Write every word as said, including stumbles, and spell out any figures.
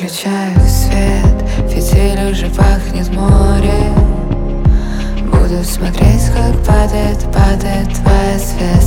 Выключаю свет, фитиль уже пахнет море. Буду смотреть, как падает, падает твоя свет.